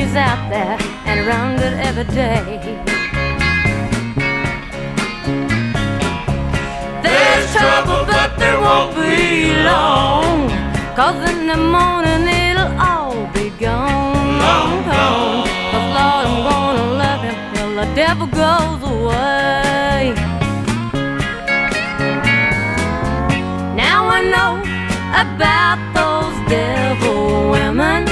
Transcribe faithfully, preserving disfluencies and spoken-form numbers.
he's out there and around it every day. There's trouble, but there won't be long, 'cause in the morning it'll all be gone. Long gone. 'Cause Lord, I'm gonna love him till the devil goes away. Now I know about those devil women.